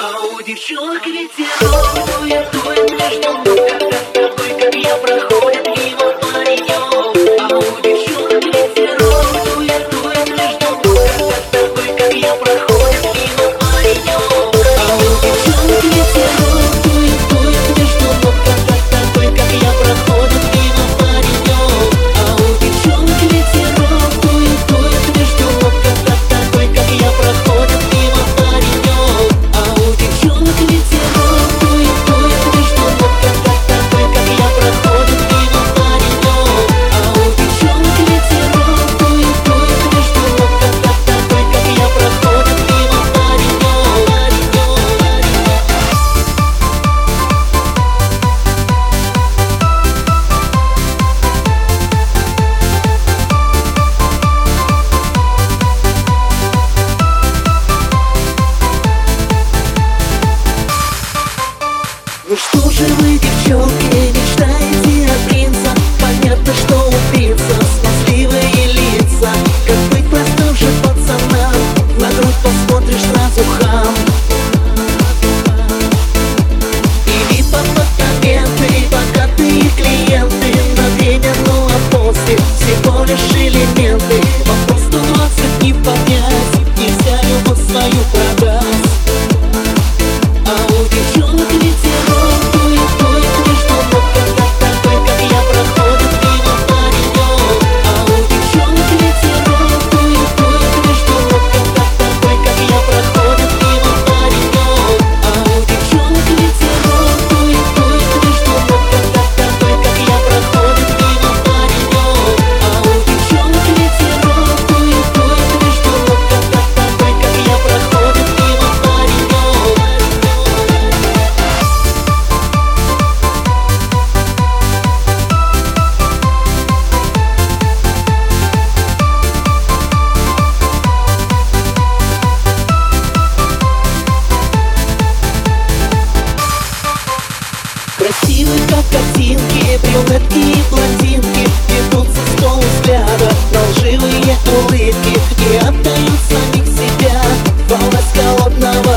А у девчонок ветерок дует, дует между ног, когда такой, как я, проходит мимо паренек. А у девчонок ветерок дует, дует между ног, когда такой, как я, проходит мимо паренек. А у девчонок ветерок дует, дует между ног, когда такой, как я, проходит мимо паренек. А у девчонок ветерок дует, дует между ног, когда такой, как я, проходит мимо паренек. А у девчонок ветерок дует, дует между ног, когда такой, как я, проходит мимо паренек. А у девчонок ветерок дует, дует между ног, когда такой, как я, проходит мимо паренек. Ну что же вы, девчонки, мечтаете о принца? Понятно, что убийца, смазливые лица. Как быть простым же пацанам? На грудь посмотришь, сразу хам. И вид апартаменты, богатые клиенты. На время, ну а после всего лишь элементы. Вопрос 120 не понять, нельзя любовь свою продать. А у девчонок ветерок дует, дует между ног, когда такой, как я, проходит мимо паренек. А у девчонок ветерок дует, дует между ног, когда такой, как я, проходит мимо паренек. А у девчонок ветерок дует, дует между ног, когда такой, как я, проходит мимо паренек. А у девчонок ветерок дует, дует между ног, когда такой, как я, проходит мимо паренек. Красивые, как картинки, брюнетки и блондинки ведутся с полувзгляда на лживые улыбки и отдают самих себя. Волна с холодного